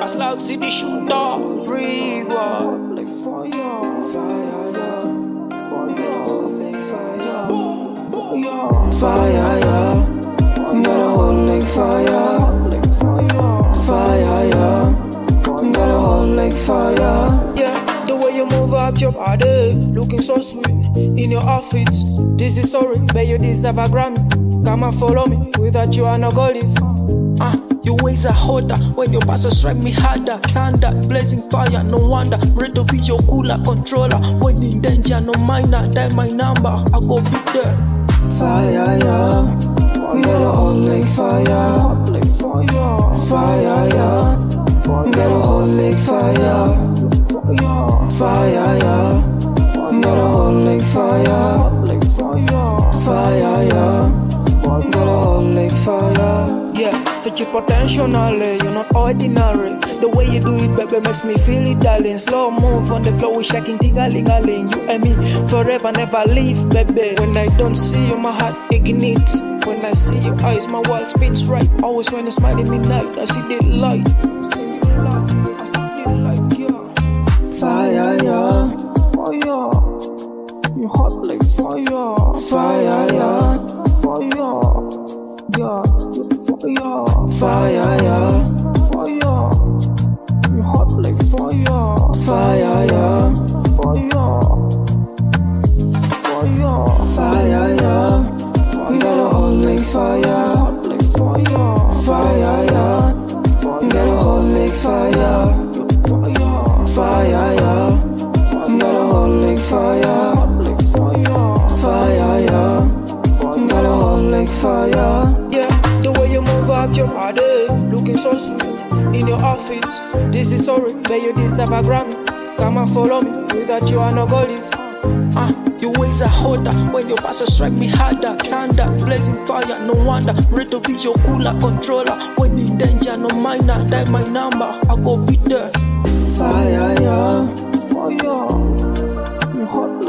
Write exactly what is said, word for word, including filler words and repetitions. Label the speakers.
Speaker 1: Fast like city shooter. Free war. Like fire. Fire, yeah. Fire. Like fire. Fire. Fire, yeah. Got a hold like fire. Like fire. Fire, yeah. Got a hold like fire. Yeah, the way you move up your body, looking so sweet in your outfits. This is sorry, but you deserve a Grammy. Come and follow me, without you I no go live. Ah, uh, your ways are hotter. When your pastor strike me harder. Thunder, blazing fire, no wonder. Ready to be your cooler controller. When in danger, no minor. Dial my number, I go be there. Fire, yeah. Get a hold like fire. Like fire. Fire, yeah. Get a hold like fire. Fire, yeah. Get a hold like fire. Like fire. Fire, yeah. Get a hold like fire. Yeah, such a potential, you're not ordinary. The way you do it, baby, makes me feel it, darling. Slow move on the floor, we shaking, ting-a-ling-a-ling. You and me, forever, never leave, baby. When I don't see you, my heart ignites. When I see your eyes, my world spins right. Always when you smile in midnight, I see the light. I see the light, I see the light, yeah. Fire, yeah. Fire. You hot like fire. Fire, yeah. Fire. Yeah. Fire, fire, yeah. Fire, you hot like fire. Fire, yeah. Fire, fire, fire, yeah. You got a hold like fire. Like fire, fire, yeah. You got a hold like fire. Fire, fire, yeah. You got a hold like fire. Like fire, fire, yeah. You got a hold like fire. The way you move up your body, looking so sweet in your outfits. This is sorry, but you deserve a Grammy. Come and follow me, without you I no go live. Ah, uh, your ways are hotter. When your pastor strike me harder. Thunder, blazing fire, no wonder. Ready to be your cooler controller. When in danger, no minor. Dial my number, I go be there. Fire, yeah. Fire. You hot